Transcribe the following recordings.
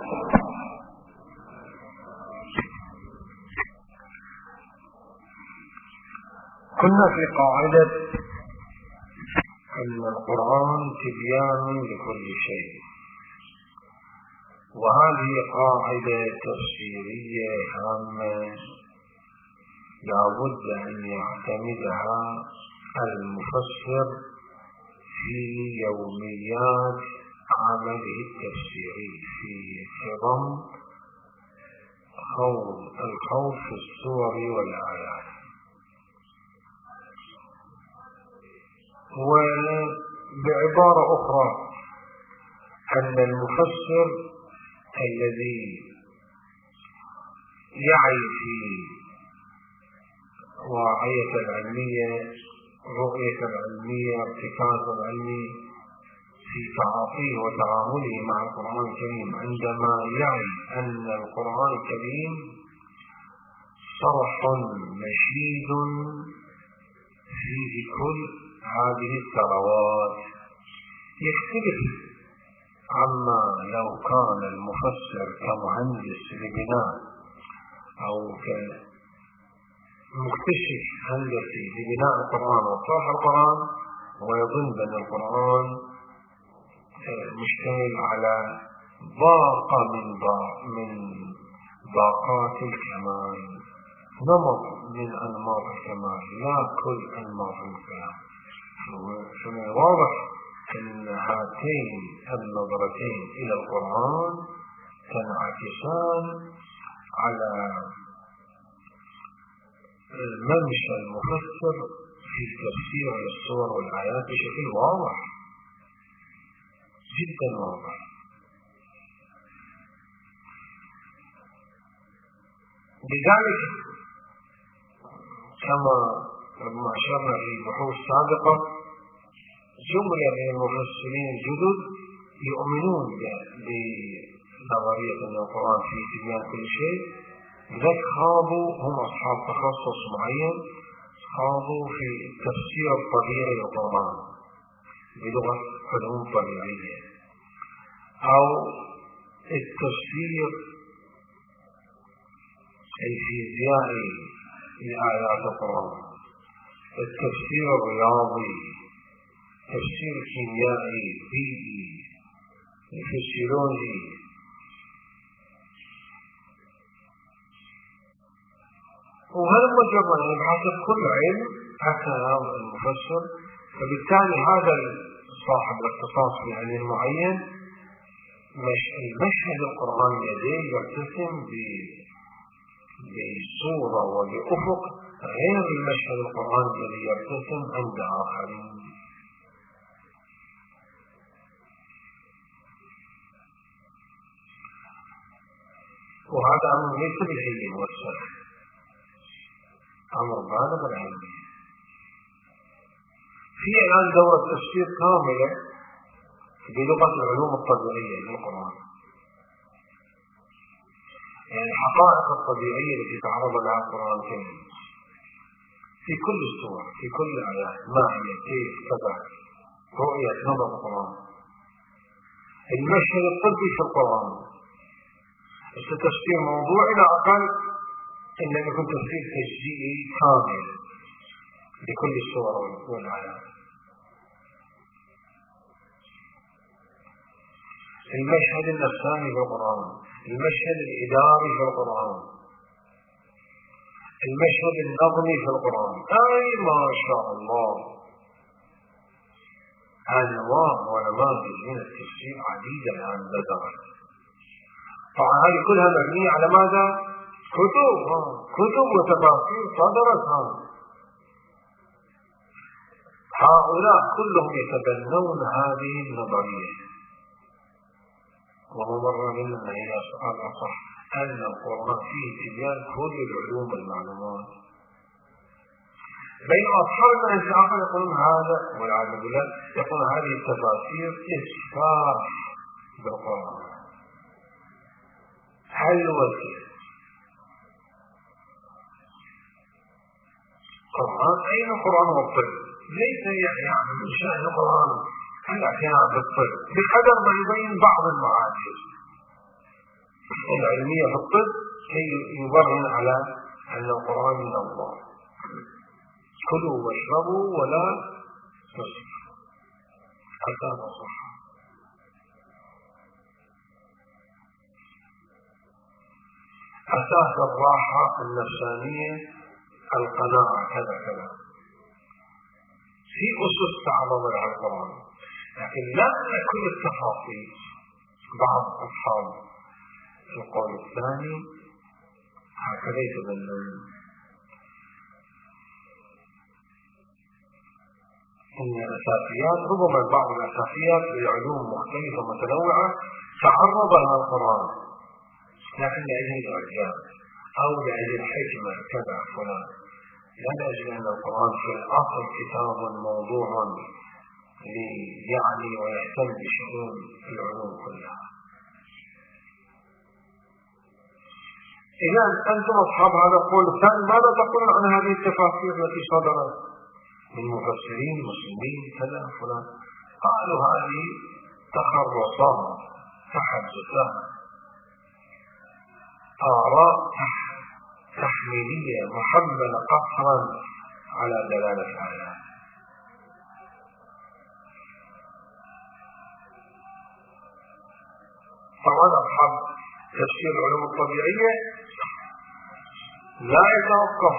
كنا في قاعدة أن القرآن تبيان لكل شيء، وهذه قاعدة تفسيرية هامة لا بد أن يعتمدها المفسر في يوميات عمله التفسيري في عظم الخوض في السور والآيات. وبعبارة أخرى أن المفسر الذي يعي في واقعية العلمية، رؤية العلمية، ارتكاز العلمي في تعاطيه وتعامله مع القرآن الكريم، عندما يعي أن القرآن الكريم صرح نشيد فيه كل هذه الثروات، يختلف عما لو كان المفسر كمهندس لبناء أو كمكتشف هندسي لبناء القرآن وشرح القرآن، ويظن بأن القرآن مشتمل على باقة من باقات الكمال، نمط من أنماط الكمال، لا كل أنماط الكمال. ثم واضح أن هاتين النظرتين إلى القرآن تنعكسان على منشأ المفسر في تفسير السور والآيات بشكل واضح جدا واضح. لذلك كما أشرنا في بحوث سابقة، جملة من المفسرين الجدد يؤمنون بنظرية أن القرآن فيه تبيان كل شيء، لذلك خاضوا، هم أصحاب تخصص معين، خاضوا في التفسير الطبيعي للقرآن بلغة علوم طبيعية، أو التفسير الفيزيائي لآيات القرآن، التفسير الرياضي، التفسير الكيميائي، البيئي، الفسيولوجي. وهذا مجرد يعني بحسب كل علم حتى هذا المفسر. فبالتالي هذا صاحب الاختصاص في علم معين المشهد القرآني لديه يرتسم بصورة وبأفق غير المشهد القرآني الذي يرتسم عند آخرين. وهذا أمر ليس بالعلم والسلام، أمر بالغ العلم. في الآن دورة تفسير كاملة بلغة العلوم الطبيعية للقرآن، يعني الحقائق الطبيعية التي تعرض لها القرآن الكريم في كل السور، في كل الآيات، ما هي، كيف، كذا، رؤية نظر القرآن، المشهد الطبي في القرآن، تفسير موضوعي لا أقل إن يكون تفسير تجزئي كامل لكل السور والآيات. المشهد النفساني في القرآن، المشهد الإداري في القرآن، المشهد النظمي في القرآن، أي ما شاء الله أنواع ونماذج من التفسير عديدة الآن ذكرت. طبعا هذه كلها مبنية على ماذا؟ كتب وتفاسير صدرت. هؤلاء كلهم يتبنون هذه النظرية، وهو مرة منا إلى سؤال أصح أن القرآن فيه تبيان كل العلوم والمعلومات. بين أصحاب الناس آخر يقولون هذا، والعياذ بالله يقولون هذه التفاسير إسفاف بالقرآن، حلوة القرآن. أين القرآن والطب؟ ليس يعني من شأن القرآن الاعتناء بالطب بقدر ما يبين بعض المعاجز. العلمية في الطب كي يبرهن على أن القرآن من الله. كلوا واشربوا ولا تسرفوا حتى تصحوا. أساس الراحة النفسانية القناعة كذا كذا، في أسس تعرض على القرآن، لكن لا كل التفاصيل. بعض أصحاب القول الثاني هكذا يتبنون إن الأساسيات، ربما بعض الأساسيات لعلوم مختلفة متنوعة تعرض لها القرآن، لكن لأجل الإعجاز أو لأجل الحكمة كذا فلان، لا لأجل أن القرآن في الأصل كتاب موضوع ليعني ويهتم بشؤون العلوم كلها. إذا أنتم أصحاب هذا القول الثاني ماذا تقولون عن هذه التفاسير التي صدرت من مفسرين مسلمين كذا فلان؟ قالوا هذه تخرصات تحدثات آراء تحميلية محملة قصرا على دلالة الآيات. طبعا أصحاب تفسير العلوم الطبيعية لا يتوقف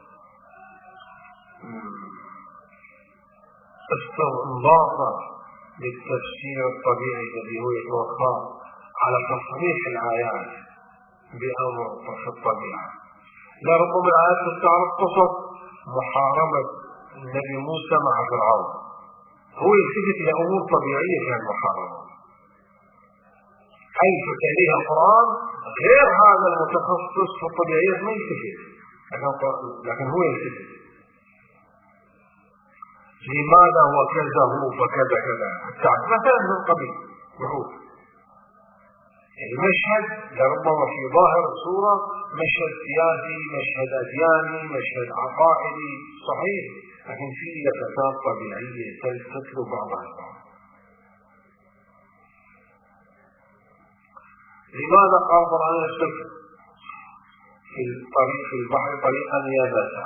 استنباطا للتفسير الطبيعي الذي هو يتوقف على تصريح الآيات بأمر في الطبيعة. لا، ربما الآيات تستعرض قصص محاربة النبي موسى مع فرعون، هو يلتفت إلى أمور طبيعية في المحاربة حيث تليها القرآن، غير هذا المتخصص في الطبيعيات ما يلتفت، لكن هو يلتفت لماذا هو كذا هو فكذا كذا مثلا من قبل بحوث المشهد لربما في ظاهر الصورة مشهد سياسي، مشهد أدياني، مشهد عقائدي صحيح، لكن فيه لفتات طبيعية تلفت بعضها البعض. لماذا قال القرآن يسلك في البحر طريقا يابسا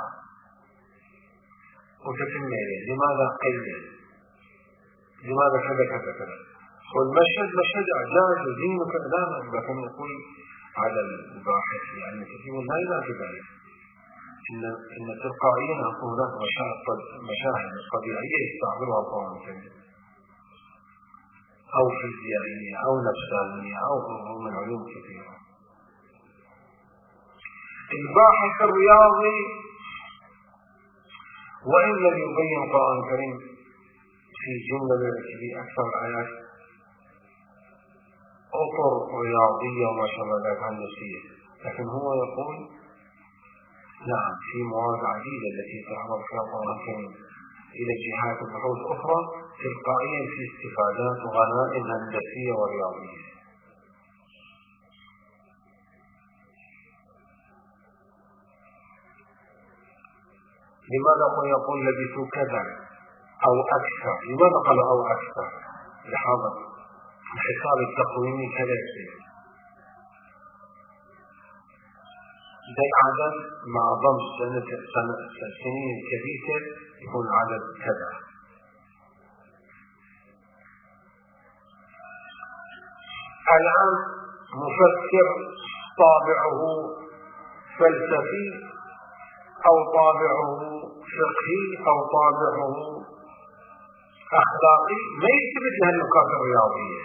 وتتم إليه؟ لماذا قيل؟ لماذا كذا كذا كذا؟ والمشهد مشهد إعجاز ودين وكذا، لكن يقول على الباحث يعني كثير لا إلى كذلك إن تلقائيا هناك مشاهد طبيعية يستعملها القرآن الكريم أو فيزيائية أو نفسانية أو من علوم كثيرة. الباحث الرياضي وإن لم يبين القرآن الكريم في جملة في أكثر الآيات أطر رياضية وما شابه ذلك هندسية، لكن هو يقول نعم في مواد عديدة التي تعرض فيها القرآن الكريم إلى جهات بحوث أخرى تلقائيا في استفادات وغنائم هندسية ورياضية. لماذا يقول لبثوا كذا أو أكثر؟ لماذا قال أو أكثر؟ لحاظة الحساب التقويمي كذا يصير زي عدد مع ضم سنين كبيرة يكون عدد كذا. الآن مفسر طابعه فلسفي أو طابعه فقهي أو طابعه أخلاقي ما يثبت لها النقاط الرياضية،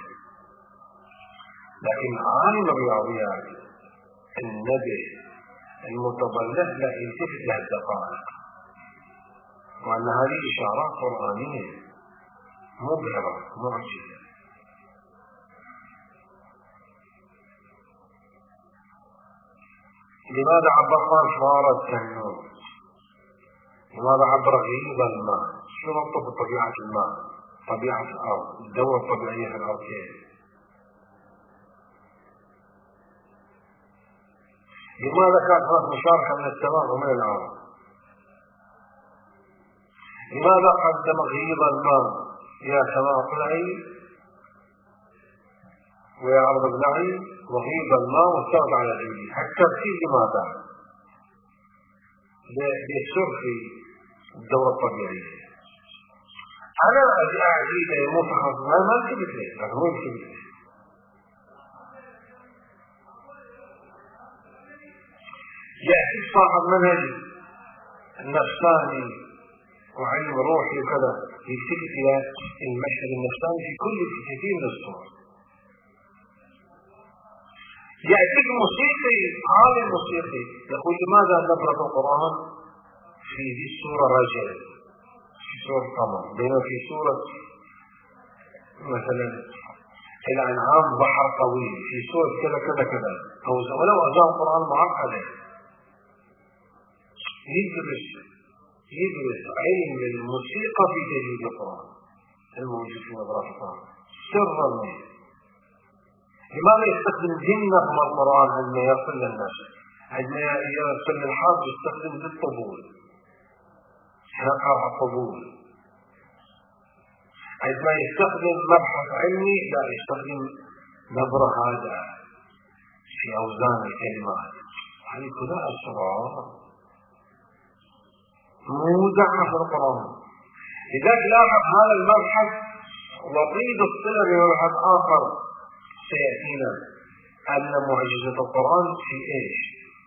لكن عالم الرياضيات النبي المتبلد لا يلتفت لها الدقائق، وأن هذه إشارات قرآنية مبهرة معجزة. لماذا عبر الله صار التنور؟ لماذا عبر غيب الماء؟ شو ربطه بطبيعة الماء؟ طبيعة الأرض، الدورة الطبيعية في الأرض كيف؟ لماذا كانت هناك مشاركة من السماء ومن الأرض؟ لماذا قدم غيب الماء يا سماء اقلعي ويعرض النعي وغيب الماء واستوت على جوده. الترتيب لماذا؟ ليصير في الدورة الطبيعية. أنا أعيد يموت خاص ما انتبه ليه، لكن هو انتبه ليه. يأتي صاحب منهج النفساني وعلم روحي وكذا يلتفت إلى المشهد النفساني في كثير من الصور. يأتيك موسيقي، عالم موسيقي يقول لماذا نقرأ القرآن في هذه السورة رجل، في سورة قمر، بينما في سورة مثلا الأنعام بحر طويل، في سورة كذا كذا كذا، أو ولو أجاء القرآن معقدة. يدرس علم الموسيقى في تجويد القرآن الموجود في مدرسة القرآن سرا منه. لماذا يستخدم نغم القرآن عندما يصل للناس، عندما يصل للحافظ يستخدم للطبول، نقرأ الطبول. عندما يستخدم مبحث علمي لا يستخدم نبرة هذا في أوزان الكلمات. هذه كلها أسرار مودعة في القرآن. لذلك لاحظ هذا المبحث وطيد الصلة بمبحث آخر سيأتينا، أن معجزة القرآن في إيش؟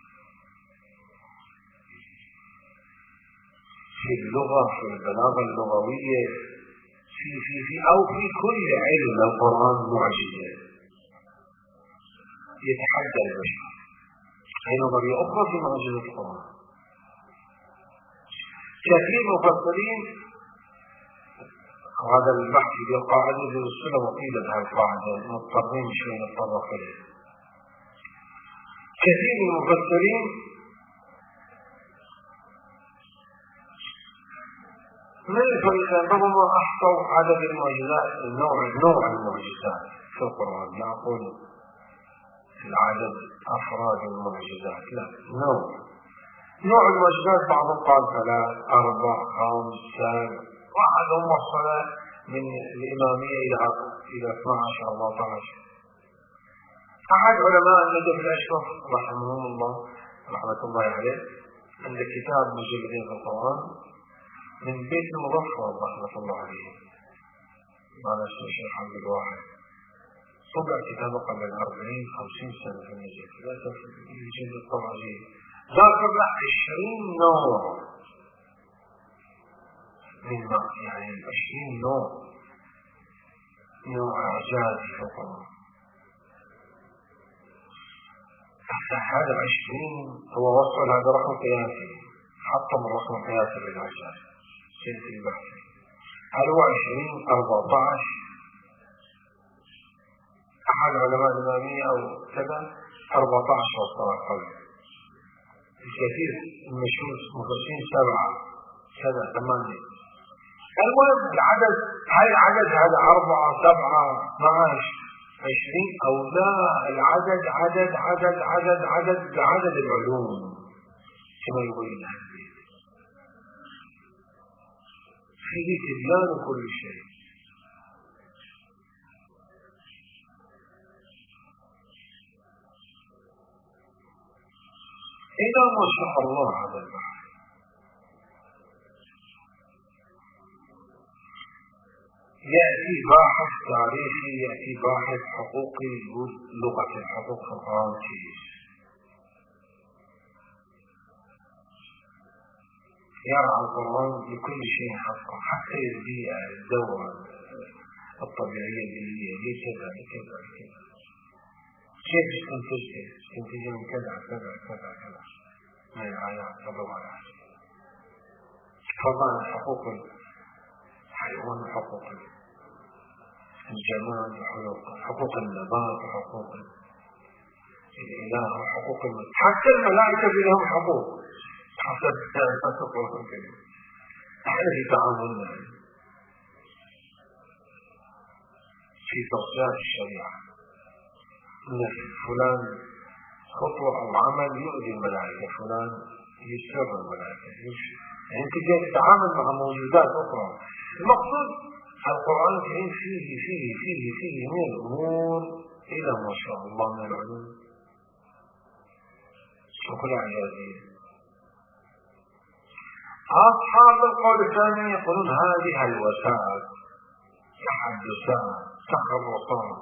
في اللغة، في البلاغة اللغوية، أو في كل علم القرآن معجزة يتحدى البشر. هي نظرية أخرى في معجزة القرآن. كثير مفسرين هذا البحث بالقاعدة للسنة وقيلة بها القاعدة مضطرين شوي نتطرق إليه. كثير من المفسرين من الفريقين ربما أحصوا عدد المعجزات، نوع المعجزات في القرآن، لا أقول العدد أفراد المعجزات، لا نوع المعجزات. بعضهم قال 3 4 5 7، وأحدهم وصل من الإمامية إلى 12 أو 14. أحد علماء النجف الأشرف رحمه الله رحمة الله عليه عند كتاب مجلدين في القرآن من بيت المظفر رحمة الله عليه، معنى اسمه الشيخ عبد الواحد، طبع كتابه قبل 40-50 سنة في النجف، لا يوجد الطبع جيد، ذكر 20 نوع من يعني 20 نوع إعجازي في القرآن. هذا 20 هو وصل هذا رقم قياسي، حطم الرقم القياسي للإعجاز سنة البحث. هل هو 20 14؟ أحد علماء الإمامية أو كذا 14 وصل قوي. الكثير المشهور مفسرين 7 8. المهم العدد، هل العدد هذا 4 7 12 20 أو لا؟ العدد عدد العلوم كما يقول الحديث، فيه تبيان كل شيء. إذا ما شاء الله هذا البحث يأتي باحث تاريخي، يأتي باحث حقوقي يقول لغة الحقوق في القرآن كيف، يرعى القرآن لكل شيء حقا، حتى البيئة، الدورة الطبيعية البيئية، لكذا كيف تستنتج من كذا من الآيات والروايات. فضلا حقوق الحيوان وحقوق الجمال وحقوق النبات وحقوق الإله وحقوق حتى الملائكة لهم حقوق حسب القرآن الكريم. احنا في تعاملنا في توصيات الشريعة ان فلان خطوة او عمل يؤذي الملائكة، فلان يسر الملائكة، يعني انت جاي تتعامل مع موجودات اخرى. المقصود القرآن الكريم فيه من الامور إلى ما شاء الله من العلوم شكل إعجازية. أصحاب القول الثاني يقولون هذه الوسائل تحدثات تخرصات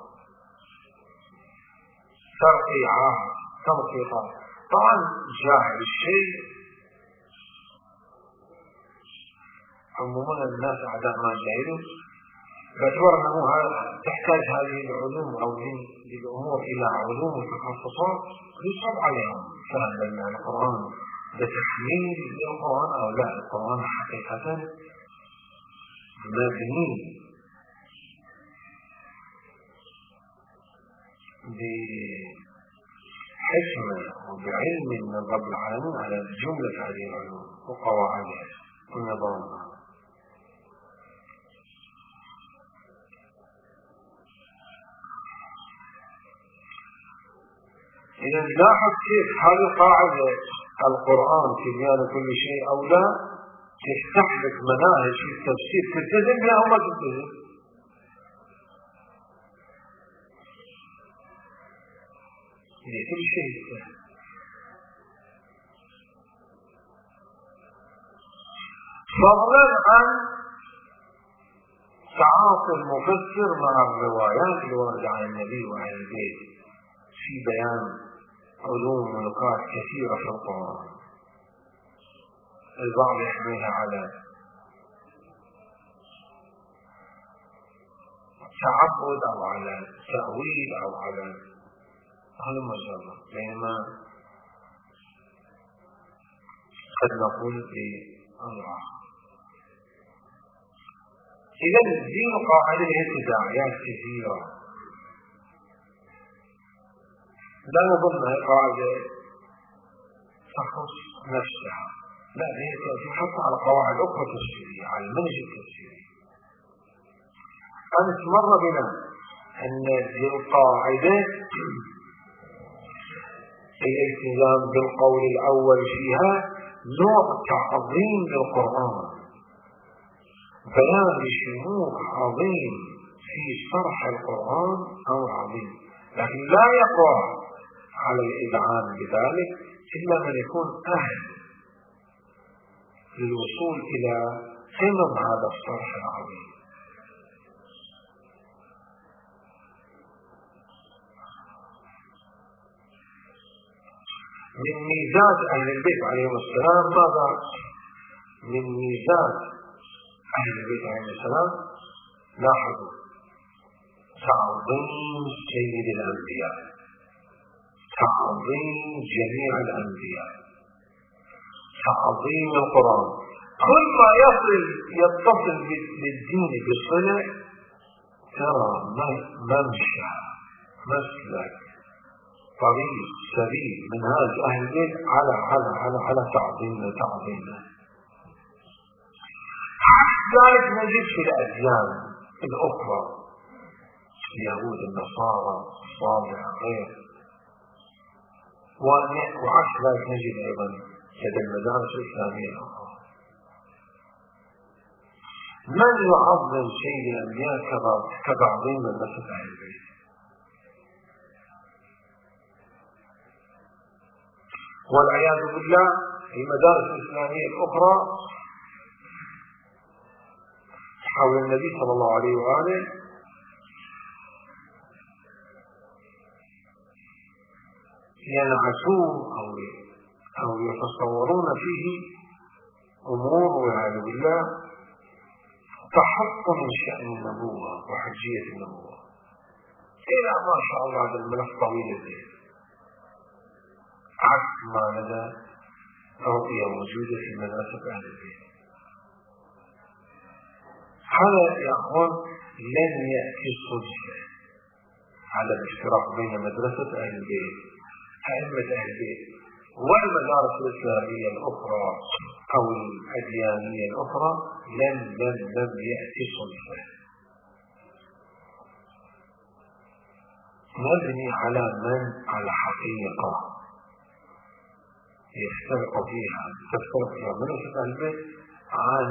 ترقيعات تنقيطات. طبعا جاهل الشيء عموما الناس أعداء ما جاهلون، باعتبار أنه تحتاج هذه العلوم أو هذه الأمور إلى علوم وتخصصات يصعب عليهم فهم القرآن بتحميل للقرآن أو لا. القرآن حقيقة مبني بحكمة وبعلم من رب العالمين على جملة هذه العلوم وقواعدها ونظامها. إذا لاحظ كيف هذه قاعدة القرآن في بيان كل شيء أو لا تفتح لك مناهج في التفسير تلتزم بها أو ما تلتزم. كل شيء فضلا عن تعاطي المفسر مع الروايات الواردة عن النبي وعن البيت في بيان علوم ونقاط كثيرة في القرآن. البعض يحملها على تعبد أو على تأويل أو على هذا المجرد، بينما قد نقول بأمر آخر. إذا الدين قاعدة لها تداعيات كثيرة، لا نظن قاعدة تخص نفسها، لا هي تأتي حتى على قواعد أخرى تفسيرية، على المنهج التفسيري. أمس مر بنا أن القاعدة الالتزام بالقول الأول فيها نوع تعظيم للقرآن، بيان شموخ عظيم في شرح القرآن أمر عظيم، لكن لا يقع على الإذعان بذلك إلا من يكون أهل للوصول إلى قمم هذا الشرح العظيم. من ميزات أهل البيت عليهم السلام ماذا؟ من ميزات أهل البيت عليهم السلام لاحظوا تعظيم سيد الأنبياء، تعظيم جميع الأنبياء، تعظيم القرآن. كل ما يتصل بالدين بصلة ترى ممشى مسلك طريق سبيل منهاج أهل البيت على تعظيمنا. ذلك نجد في الأديان الأخرى، اليهود، النصارى، الصابع، غير، وعكس ذلك نجد أيضا لدى المدارس الإسلامية الأخرى. من يعظم شيء الأنبياء كتعظيم مدرسة أهل البيت؟ والعياذ بالله المدارس الإسلامية الأخرى حول النبي صلى الله عليه وآله ينعسون أو يتصورون فيه أمور والعياذ بالله تحط من شأن النبوة وحجية النبوة إلى ما شاء الله هذا الملف طويل الذهن، عكس ما لدى توطية موجودة في مدرسة أهل البيت. هذا يا أخوان لن يأتي صدفة على الاشتراك بين مدرسة أهل البيت أئمة أهل البيت والمدارس الإسلامية الأخرى أو الأديانية الأخرى، لن يأتي صدفة. مبني على حقيقة تفترق فيها مدرسة أهل البيت عن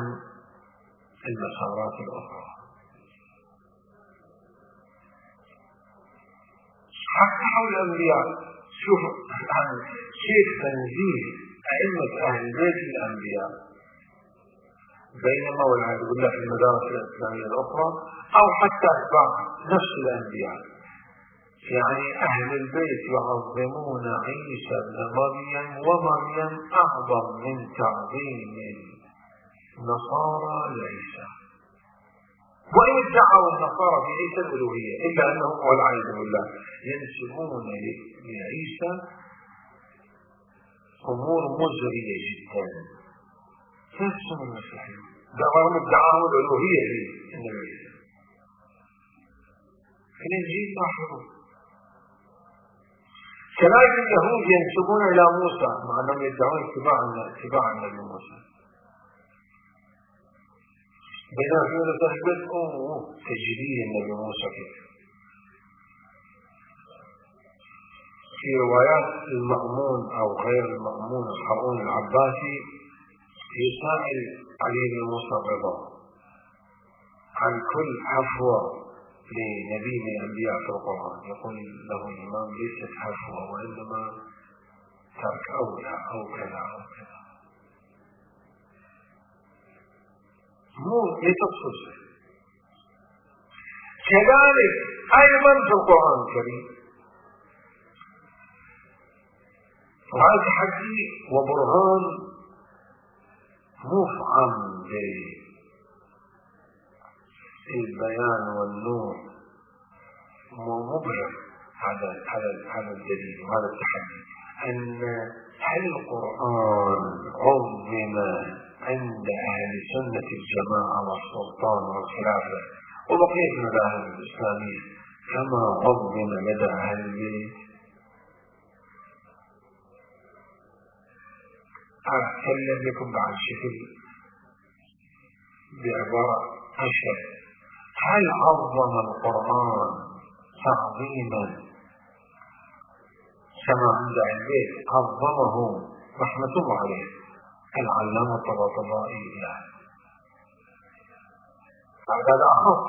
المسارات الأخرى. حتى حول الأنبياء. شوف كيف تنزيل أئمة أهل البيت الأنبياء، بينما والعياذ بالله في المدارس الإسلامية الأخرى أو حتى أتباع نفس الأنبياء، يعني أهل البيت يعظمون عيسى بن مريم ومريم أعظم من تعظيم النصارى لعيسى، وإن ادعوا النصارى في عيسى الألوهية إلا أنهم والعياذ بالله ينسبون لعيسى أمور مزرية جدا نفس المسيحيين رغم ادعاهم الألوهية للنبي. في الإنجيل لاحظوا كذلك اليهود ينسبون إلى موسى مع أنهم يدعون اتباع النبي موسى، بينما في تثبت تجديد النبي موسى في روايات المأمون أو غير المأمون الحرون العباسي يسائل علي بن موسى الرضا عن كل حفوة لنبي من الأنبياء في القرآن، يقول له الإمام ليست حفوة وإنما ترك أولى أو كذا أو كذا، مو لتخصص. كذلك أيضا في القرآن الكريم وهذا تحدي وبرهان مفعم بالبيان والنور ومبهر هذا الدليل وهذا التحدي أن القرآن عظم عند أهل سنة الجماعة والسلطان والخلافة وبقية المذاهب الإسلامية كما عظم لدى أهل البيت. أتكلم لكم بعد شكل بعبارة أشهر. هل عظم القرآن تعظيما كما عند أهل البيت عظمه رحمة الله عليه العلامة الطباطبائي له؟ هذا أخص.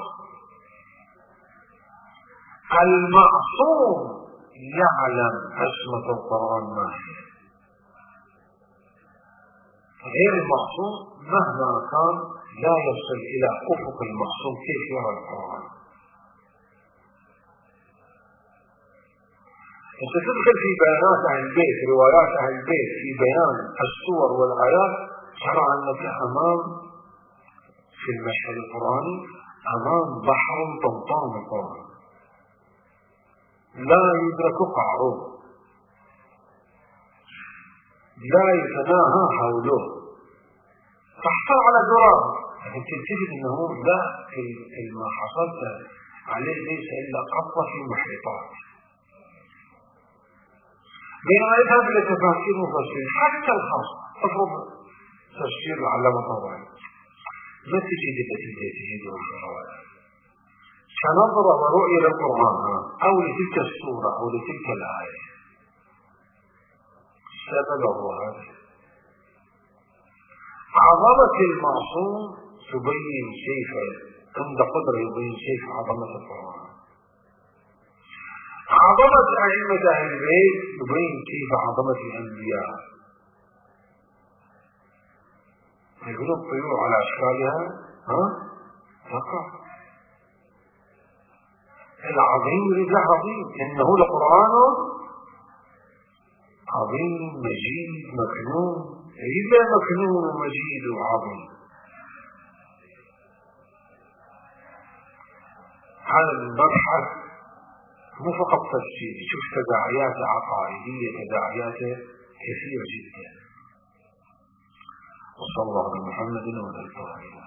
المعصوم يعلم عصمة القرآن ما هي، غير المعصوم مهما كان لا يصل إلى أفق المعصوم كيف يرى القرآن. أنت تدخل في بيانات أهل البيت روايات أهل البيت في بيان الصور والآيات ترى أنك أمام في المشهد القرآني أمام بحر طمطام القرآن لا يدرك قعره لا يتناهى حوله تحصل على ذرة تجد أنه لا ما حصلت عليه ليس إلا قطرة في المحيطات، بينما يذهب إلى تفاسير مفسرين حتى الخاص افرض تفسير العلامة الطبراني ما تجد النتيجة تجده في الروايات كنظرة ورؤية للقرآن أو لتلك السورة أو لتلك الآية. سببه هذا عظمة المعصوم تبين كيف عند قدرة يبين كيف عظمة القرآن، عظمة أئمة أهل البيت يبين كيف عظمة الأنبياء. يقول الطيور على أشكالها تقع العظيم يريد له عظيم إنه لقرآن عظيم مجيد مكنون يريد له مكنون ومجيد وعظيم. هذا المبحث مو فقط تفسيري، شوف تداعيات عقائدية تداعيات كثيرة جدا. وصلى الله على محمد وعلى آله.